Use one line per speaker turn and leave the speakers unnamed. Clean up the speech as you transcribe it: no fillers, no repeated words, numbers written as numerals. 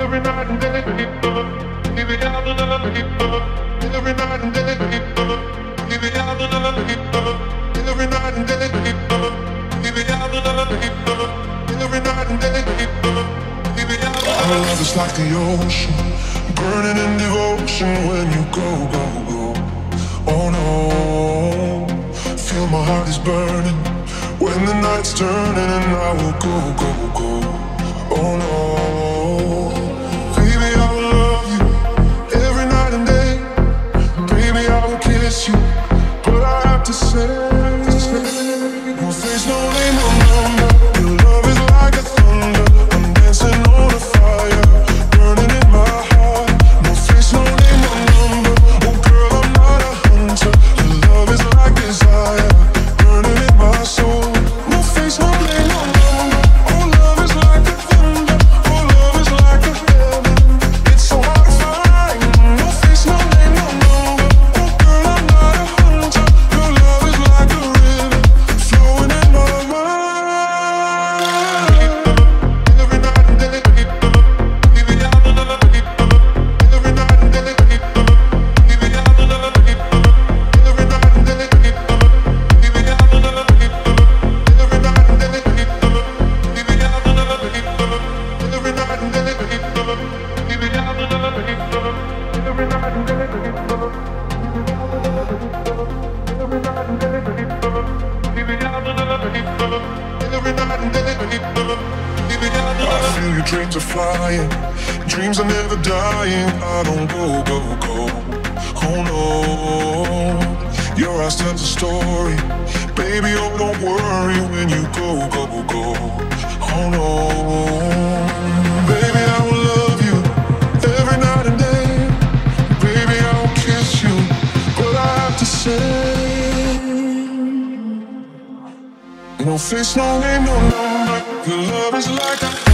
every night and day, give it out the love, every night and day, give it out the love, every night and day, give it out the love, every night and day, give it out the love.
Our love is like the ocean, burning in devotion when you go, go, go. Oh no, feel my heart is burning when the night's turning and I will go, go, go. Oh no, baby, I will love you every night and day. Baby, I will kiss you, but I have to say, no face, no name, no number. Your love is like a thunder. I'm dancing on a fire, burning in my heart. No face, no name, no number. Oh girl, I'm not a hunter. Your love is like desire, burning in my soul. No face, no name, no number. Oh, love is like a thunder. Oh, love is like a heaven. It's so hard to find. No face, no name, no number. Oh girl, I'm not a hunter. Your love is like a river flowing in my mind.
Every night and day, give it out the love, every night and day, give it out the love, every night and day, give it out the love, every night and day, give it out the love, every night and day, give it out the love, every night and day, give it out the love, every night and day, give it out the love, every night and day, give it out the love.
I feel your dreams are flying, dreams are never dying. I don't go, go, go. Oh no, your eyes tell a story. Baby, oh don't worry when you go, go, go. Oh no, baby, I will love you every night and day. Baby, I will kiss you, but I have to say, no face, no name, no number. Your love is like a